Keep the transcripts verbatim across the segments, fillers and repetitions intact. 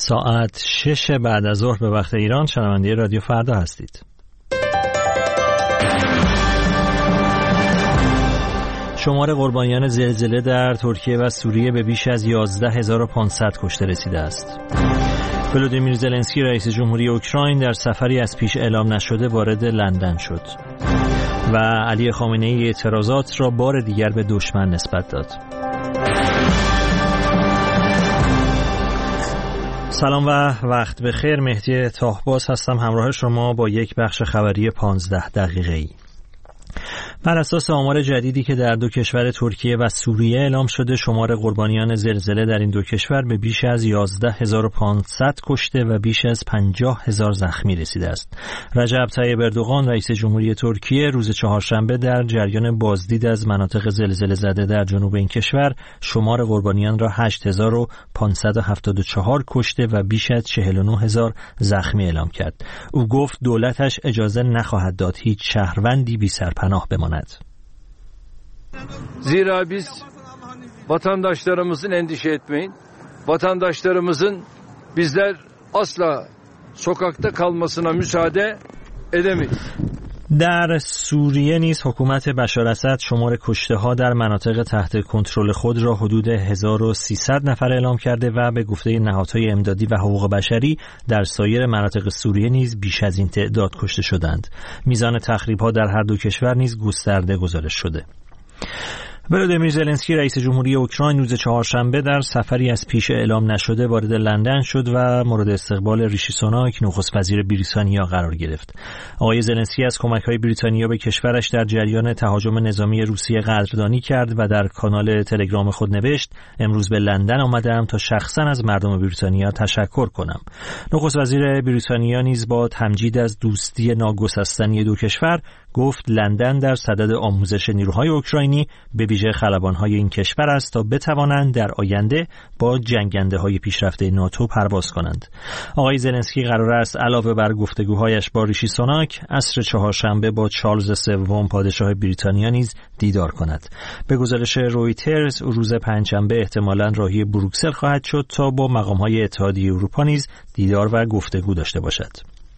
ساعت شش بعد از ظهر به وقت ایران شنونده رادیو فردا هستید. شمار قربانیان زلزله در ترکیه و سوریه به بیش از یازده هزار و پانصد کشته رسیده است. ولودیمیر زلنسکی رئیس جمهوری اوکراین در سفری از پیش اعلام نشده وارد لندن شد و علی خامنه‌ای اعتراضات را بار دیگر به دشمن نسبت داد. سلام و وقت بخیر. مهدی طاهباز هستم همراه شما با یک بخش خبری پانزده دقیقه‌ای. بر اساس آمار جدیدی که در دو کشور ترکیه و سوریه اعلام شده، شمار قربانیان زلزله در این دو کشور به بیش از یازده هزار و پانصد کشته و بیش از پنجاه هزار زخمی رسیده است. رجب طیب اردوغان رئیس جمهوری ترکیه روز چهارشنبه در جریان بازدید از مناطق زلزله زده در جنوب این کشور شمار قربانیان را هشت هزار و پانصد و هفتاد و چهار کشته و بیش از چهل و نه هزار زخمی اعلام کرد. او گفت دولتش eجازه نخواهد داد هیچ شهروندی بی سرپناه بماند. Zira biz vatandaşlarımızın endişe etmeyin. Vatandaşlarımızın bizler asla sokakta kalmasına müsaade edemeyiz. در سوریه نیز حکومت بشار اسد شمار کشته‌ها در مناطق تحت کنترل خود را حدود هزار و سیصد نفر اعلام کرده و به گفته نهادهای امدادی و حقوق بشری در سایر مناطق سوریه نیز بیش از این تعداد کشته شدند. میزان تخریب‌ها در هر دو کشور نیز گسترده گزارش شده. ولودیمیر زلنسکی رئیس جمهوری اوکراین روز چهارشنبه در سفری از پیش اعلام نشده وارد لندن شد و مورد استقبال ریشی سوناک نخست وزیر بریتانیا قرار گرفت. آقای زلنسکی از کمک‌های بریتانیا به کشورش در جریان تهاجم نظامی روسیه قدردانی کرد و در کانال تلگرام خود نوشت: امروز به لندن آمدم تا شخصا از مردم بریتانیا تشکر کنم. نخست وزیر بریتانیا نیز با تمجید از دوستی ناگسستنی دو کشور گفت لندن در صدد آموزش نیروهای اوکراینی به ویژه خلبان‌های این کشور است تا بتوانند در آینده با جنگنده‌های پیشرفته ناتو پرواز کنند. آقای زلنسکی قرار است علاوه بر گفتگوهایش با ریشی سوناک عصر چهارشنبه با چارلز سوم پادشاه بریتانیا نیز دیدار کند. به گزارش رویترز روز پنجشنبه احتمالاً راهی بروکسل خواهد شد تا با مقام‌های اتحادیه اروپا نیز دیدار و گفتگو داشته باشد.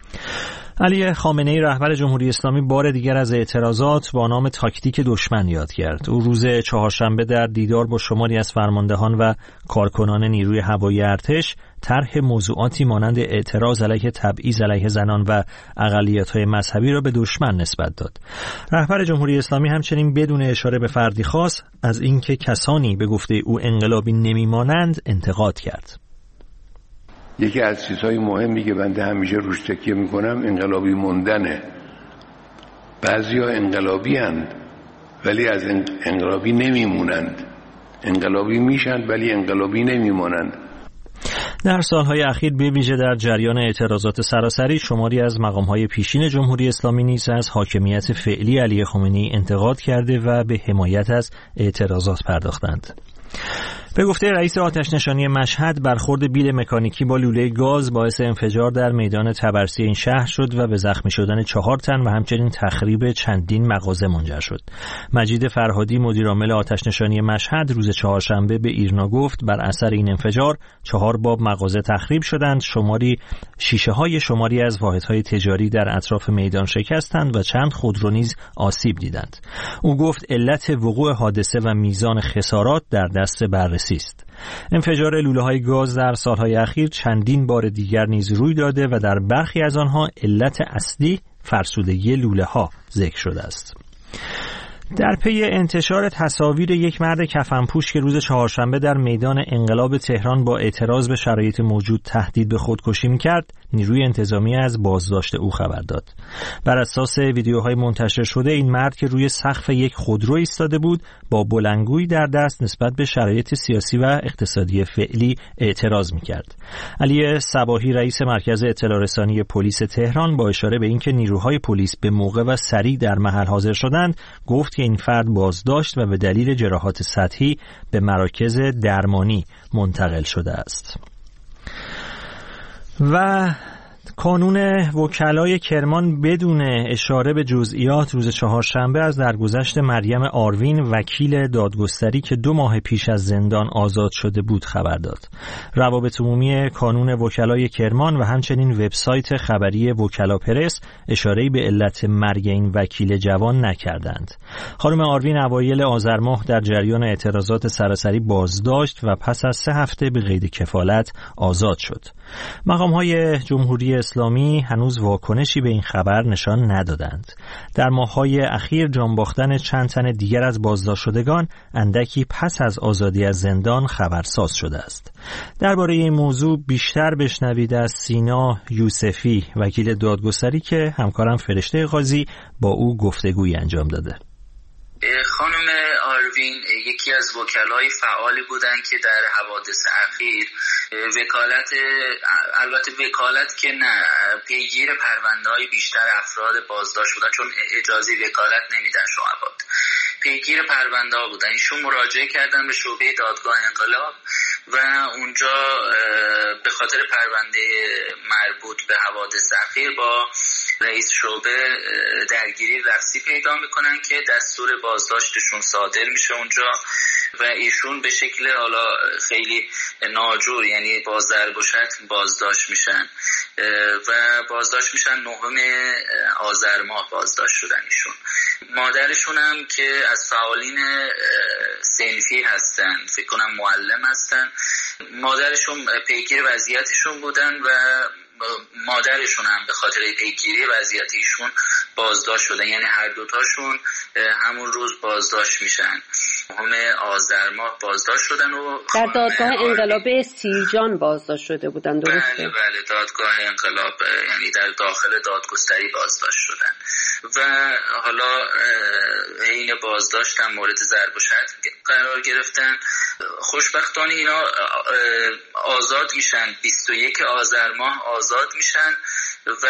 علی خامنه‌ای رهبر جمهوری اسلامی بار دیگر از اعتراضات با نام تاکتیک دشمن یاد کرد. او روز چهارشنبه در دیدار با شماری از فرماندهان و کارکنان نیروی هوایی ارتش طرح موضوعاتی مانند اعتراض علیه تبعیض علیه زنان و اقلیت‌های مذهبی را به دشمن نسبت داد. رهبر جمهوری اسلامی همچنین بدون اشاره به فردی خاص از اینکه کسانی به گفته او انقلابی نمی‌مانند انتقاد کرد. یکی از چیزهای مهمی که بنده همیشه روش تکیه میکنم انقلابی موندنه. بعضیا انقلابی هستند ولی از انقلابی نمیمونند. انقلابی میشن ولی انقلابی نمیمونند. در سالهای اخیر به ویژه در جریان اعتراضات سراسری شماری از مقام‌های پیشین جمهوری اسلامی نیز از حاکمیت فعلی علی خامنه‌ای انتقاد کرده و به حمایت از اعتراضات پرداختند. به گفته رئیس آتش نشانی مشهد برخورد بیل مکانیکی با لوله گاز باعث انفجار در میدان طبرسی این شهر شد و به زخمی شدن چهار تن و همچنین تخریب چندین مغازه منجر شد. مجید فرهادی مدیرعامل آتش نشانی مشهد روز چهارشنبه به ایرنا گفت بر اثر این انفجار چهار باب مغازه تخریب شدند، شماری شیشه های شماری از واحدهای تجاری در اطراف میدان شکستند و چند خودرو نیز آسیب دیدند. او گفت علت وقوع حادثه و میزان خسارات در دست بررسی است. انفجار لوله‌های گاز در سالهای اخیر چندین بار دیگر نیز روی داده و در برخی از آنها علت اصلی فرسودگی لوله‌ها ذکر شده است. در پی انتشار تصاویر یک مرد کفنپوش که روز چهارشنبه در میدان انقلاب تهران با اعتراض به شرایط موجود تهدید به خودکشی می‌کرد، نیروی انتظامی از بازداشت او خبر داد. بر اساس ویدیوهای منتشر شده این مرد که روی سقف یک خودرو ایستاده بود، با بلندگویی در دست نسبت به شرایط سیاسی و اقتصادی فعلی اعتراض می‌کرد. علی صباحی رئیس مرکز اطلاع رسانی پلیس تهران با اشاره به اینکه نیروهای پلیس به موقع و سریع در محل حاضر شدند، گفت که این فرد بازداشت و به دلیل جراحات سطحی به مراکز درمانی منتقل شده است. و کانون وکلای کرمان بدون اشاره به جزئیات روز چهارشنبه از درگذشت مریم آروین وکیل دادگستری که دو ماه پیش از زندان آزاد شده بود خبر داد. روابط عمومی کانون وکلای کرمان و همچنین وبسایت خبری وکلا پرس اشاره‌ای به علت مرگ این وکیل جوان نکردند. خانم آروین اوایل آذر ماه در جریان اعتراضات سراسری بازداشت و پس از سه هفته به قید کفالت آزاد شد. مقام‌های جمهوری اسلامی هنوز واکنشی به این خبر نشان ندادند. در ماه‌های اخیر جان باختن چند تن دیگر از بازداشت شدگان اندکی پس از آزادی از زندان خبرساز شده است. درباره این موضوع بیشتر بشنوید از سینا یوسفی، وکیل دادگستری که همکارم فرشته قاضی با او گفتگویی انجام داده. خانم آروین یکی از وکلای فعالی بودند که در حوادث اخیر وکالت البته وکالت که نه پیگیر پرونده‌های بیشتر افراد بازداشت بودن، چون اجازه وکالت نمیدن شعبات، پیگیر پرونده ها بودن. ایشون مراجعه کردن به شعبه دادگاه انقلاب و اونجا به خاطر پرونده مربوط به حوادث اخیر با رئیس شعبه درگیری لفظی پیدا میکنن که دستور بازداشتشون صادر میشه اونجا و ایشون به شکل حالا خیلی ناجور، یعنی با ضرب و شتم بازداشت میشن و بازداشت میشن نهم آذر ماه بازداشت شدن ایشون. مادرشون هم که از فعالین صنفی هستن، فکر کنم معلم هستن، مادرشون پیگیر وضعیتشون بودن و مادرشون هم به خاطر پیگیری وضعیت ایشون بازداشت شدن، یعنی هر دوتاشون همون روز بازداشت میشن. همه آذر ماه بازداشت شدن و در دادگاه انقلاب سیرجان بازداشت شده بودن، درسته؟ بله بله، دادگاه انقلاب، یعنی در داخل دادگستری بازداشت شدن و حالا حین بازداشت هم مورد ضرب و شتم قرار گرفتن. خوشبختانه اینا آزاد میشن، بیست و یک آذر ماه آزاد میشن و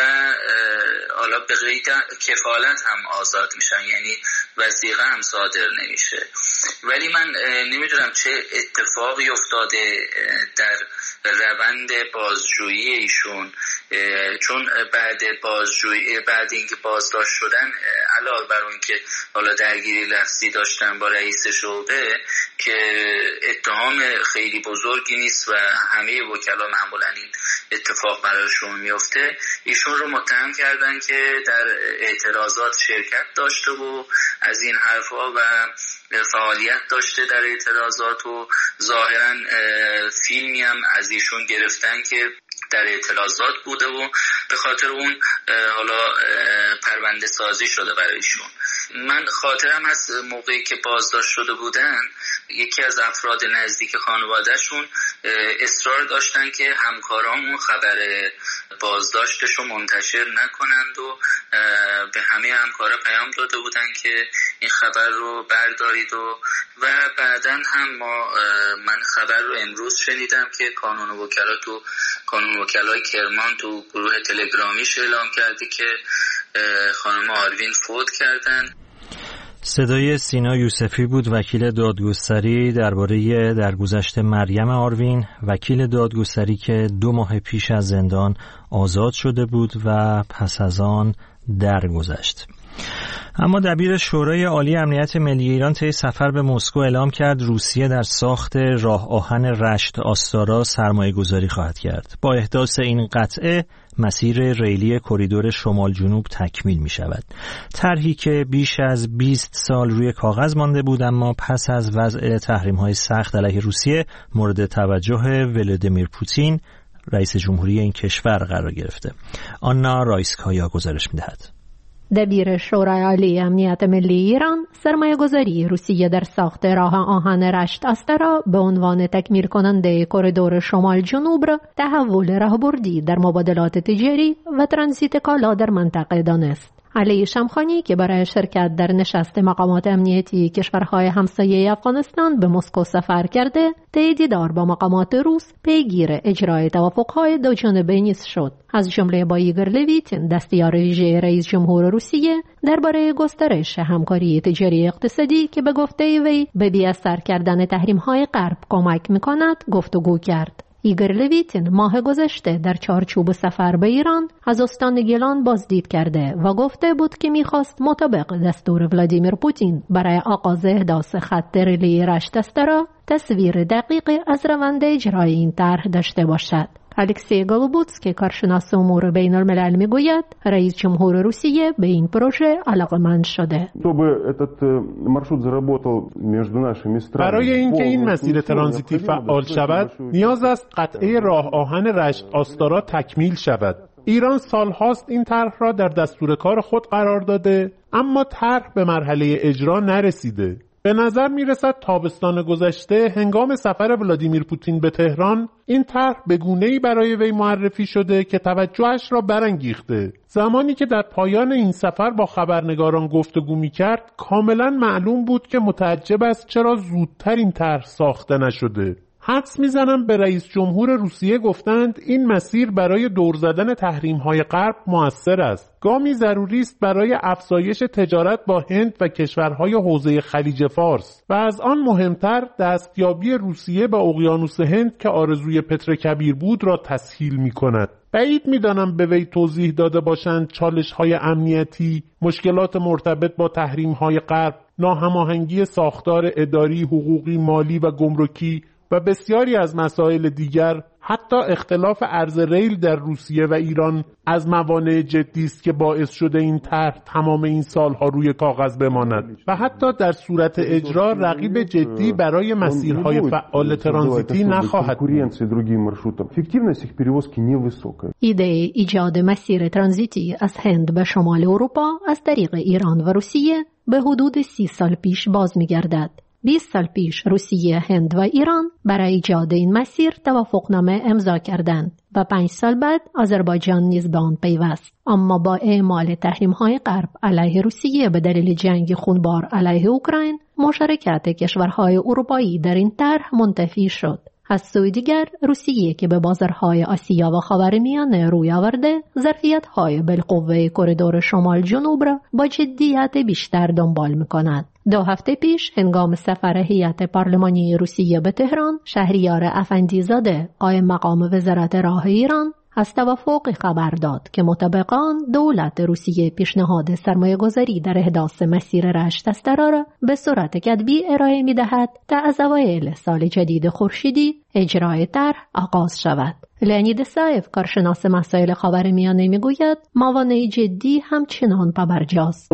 حالا به قید کفالت هم آزاد میشن، یعنی وثیقه هم صادر نمیشه. ولی من نمیدونم چه اتفاقی افتاده در روند بازجویی ایشون، چون بعد بازجویی بعد اینکه بازداشت شدن علاوه بر اون که حالا درگیری لفظی داشتن با رئیس شعبه که اتهام خیلی بزرگی نیست و همه وکلا معمولا این اتفاق براشون میفته، ایشون رو متهم کردن که در اعتراضات شرکت داشته و از این حرفا و فعالیت داشته در اعتراضات و ظاهرا فیلمی هم از ایشون گرفتن که در اعتراضات بوده و به خاطر اون حالا پرونده سازی شده برای ایشون. من خاطرم از موقعی که بازداشت شده بودن یکی از افراد نزدیک خانوادهشون اصرار داشتن که همکارامون خبر بازداشتش رو منتشر نکنند و به همه همکارا پیام داده بودن که این خبر رو بردارید و و بعداً هم ما من خبر رو امروز شنیدم که کانون وکلا تو کانون وکلای کرمان تو گروه تلگرامیش اعلام کرده که خانم آروین فوت کردن. صدای سینا یوسفی بود، وکیل دادگستری، درباره درگذشت مریم آروین، وکیل دادگستری که دو ماه پیش از زندان آزاد شده بود و پس از آن درگذشت. اما دبیر شورای عالی امنیت ملی ایران طی سفر به مسکو اعلام کرد روسیه در ساخت راه آهن رشت آستارا سرمایه گذاری خواهد کرد. با احداث این قطعه مسیر ریلی کریدور شمال جنوب تکمیل می شود. طرحی که بیش از بیست سال روی کاغذ مانده بود اما پس از وضع تحریم‌های سخت علیه روسیه مورد توجه ولادیمیر پوتین رئیس جمهوری این کشور قرار گرفته. آنا رایسکایا گزارش می‌دهد. دبیر شورای عالی امنیت ملی ایران سرمایه‌گذاری روسیه در ساخت راه آهن رشت آستارا به عنوان تکمیل کننده کریدور شمال جنوب را تحول راهبردی در مبادلات تجاری و ترانزیت کالا در منطقه دانست. علی شمخانی که برای شرکت در نشست مقامات امنیتی کشورهای همسایه افغانستان به مسکو سفر کرده، طی دیدار با مقامات روس پیگیر اجرای توافق‌های دو جانبه نیز شد. از جمله با ایگور لویتین، دستیار ویژه رئیس جمهور روسیه، درباره گسترش همکاری تجاری اقتصادی که به گفته وی به بی‌اثر کردن تحریم‌های غرب کمک می‌کند گفتگو کرد. ایگور لویتین ماه گذشته در چارچوب سفر به ایران از استان گیلان بازدید کرده و گفته بود که میخواست مطابق دستور ولادیمیر پوتین برای آغاز احداث خط ریلی رشت استرا تصویر دقیقی از روند اجرای این طرح داشته باشد. الکسی گالوبوتسکی کارشناس امور بین الملل میگوید رئیس جمهور روسیه به این پروژه علاقمند شده. برای اینکه این مسیر ترانزیتی فعال شود نیاز است قطعه راه آهن رشت آستارا تکمیل شود. ایران سالهاست این طرح را در دستور کار خود قرار داده اما طرح به مرحله اجرا نرسیده. به نظر می رسد تابستان گذشته هنگام سفر ولادیمیر پوتین به تهران این طرح به گونه‌ای برای وی معرفی شده که توجهش را برانگیخته. زمانی که در پایان این سفر با خبرنگاران گفتگو می کرد کاملا معلوم بود که متعجب است چرا زودتر این طرح ساخته نشده. حدس میزنم به رئیس جمهور روسیه گفتند این مسیر برای دور زدن تحریم‌های غرب مؤثر است. گامی ضروری است برای افزایش تجارت با هند و کشورهای حوزه خلیج فارس و از آن مهمتر دستیابی روسیه به اقیانوس هند که آرزوی پتر کبیر بود را تسهیل می‌کند. بعید می‌دانم به وی توضیح داده باشند چالش‌های امنیتی، مشکلات مرتبط با تحریم‌های غرب، ناهماهنگی ساختار اداری، حقوقی، مالی و گمرکی و بسیاری از مسائل دیگر، حتی اختلاف عرض ریل در روسیه و ایران از موانع جدی است که باعث شده این طرح تمام این سالها روی کاغذ بماند و حتی در صورت اجرا رقیب جدی برای مسیرهای فعال ترانزیتی نخواهد بود. ایده ایجاد مسیر ترانزیتی از هند به شمال اروپا از طریق ایران و روسیه به حدود سی سال پیش باز می‌گردد. بیست سال پیش روسیه، هند و ایران برای ایجاد این مسیر توافقنامه امضا کردند و پنج سال بعد آذربایجان نیز به آن پیوست. اما با اعمال تحریم‌های غرب علیه روسیه به دلیل جنگ خونبار علیه اوکراین، مشارکت کشورهای اروپایی در این طرح منتفی شد. از سوی دیگر روسیه که به بازارهای آسیا و خاورمیانه روی آورده، ظرفیت‌های بالقوه کریدور شمال جنوب را با جدیت بیشتر دنبال می‌کند. دو هفته پیش هنگام سفر هیئت پارلمانی روسیه به تهران، شهریار افندیزاده قائم مقام وزارت راه ایران از توافق خبر داد که مطابق آن دولت روسیه پیشنهاد سرمایه‌گذاری در احداث مسیر رشت استرا را به صورت کتبی ارائه می‌دهد تا از اوایل سال جدید خورشیدی اجرای طرح آغاز شود. لئونید سایف کارشناس مسائل خاورمیانه میگوید موانع جدی همچنان پابرجاست.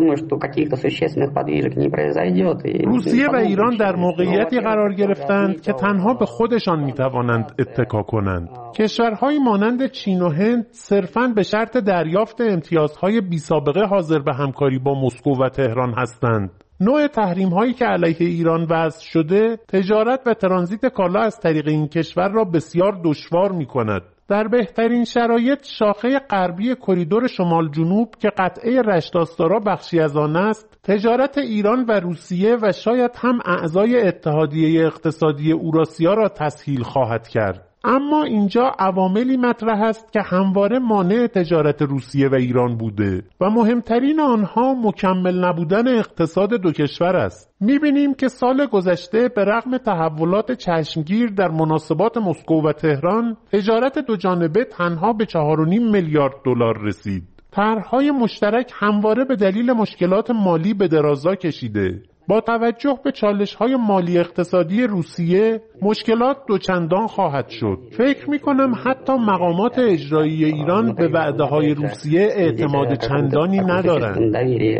روسیه و ایران در موقعیتی قرار گرفتند که تنها به خودشان میتوانند اتکا کنند. کشورهایی مانند چین و هند صرفاً به شرط دریافت امتیازهای بی سابقه حاضر به همکاری با مسکو و تهران هستند. نوع تحریم هایی که علیه ایران وضع شده تجارت و ترانزیت کالا از طریق این کشور را بسیار دشوار می کند. در بهترین شرایط شاخه غربی کریدور شمال جنوب که قطعه رشت آستارا بخشی از آن است، تجارت ایران و روسیه و شاید هم اعضای اتحادیه اقتصادی اوراسیا را تسهیل خواهد کرد. اما اینجا عواملی مطرح است که همواره مانع تجارت روسیه و ایران بوده و مهمترین آنها مکمل نبودن اقتصاد دو کشور است. می‌بینیم که سال گذشته به رغم تحولات چشمگیر در مناسبات مسکو و تهران، تجارت دو جانبه تنها به چهار و نیم میلیارد دلار رسید. طرح‌های مشترک همواره به دلیل مشکلات مالی به درازا کشیده. با توجه به چالش‌های مالی اقتصادی روسیه، مشکلات دوچندان خواهد شد. فکر می‌کنم حتی مقامات اجرایی ایران به وعده‌های روسیه اعتماد چندانی ندارند.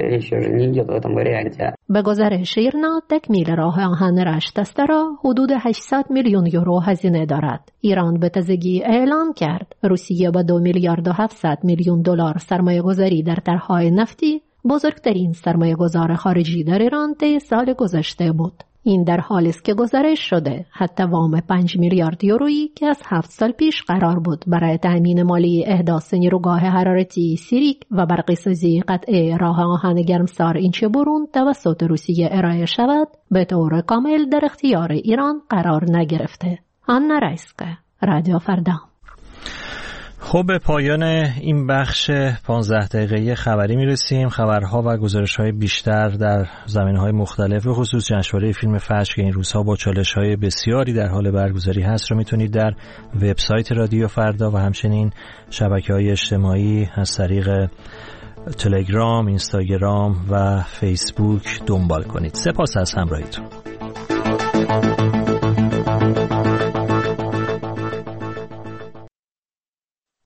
به گزارش ایرنا، تکمیل راه آهن رشت استرا حدود هشتصد میلیون یورو هزینه دارد. ایران به تازگی اعلام کرد روسیه با دو میلیارد و هفتصد میلیون دلار سرمایه‌گذاری در طرح‌های نفتی بزرگترین سرمایه‌گذار خارجی در ایران طی سال گذشته بود. این در حالی است که گزارش شده حتی وام پنج میلیارد یورویی که از هفت سال پیش قرار بود برای تأمین مالی احداث نیروگاه حرارتی سیریک و برقی‌سازی قطعه راه آهن گرمسار اینچه‌برون توسط روسیه ارائه شود، به طور کامل در اختیار ایران قرار نگرفته. آنا رایسکا، رادیو فردا. خب به پایان این بخش پانزده دقیقه‌ای خبری میرسیم. خبرها و گزارش‌های بیشتر در زمینه‌های مختلف به خصوص جشنواره فیلم فجر که این روزها با چالش‌های بسیاری در حال برگزاری هست رو میتونید در وبسایت رادیو فردا و همچنین شبکه‌های اجتماعی از طریق تلگرام، اینستاگرام و فیسبوک دنبال کنید. سپاس از همراهیتون.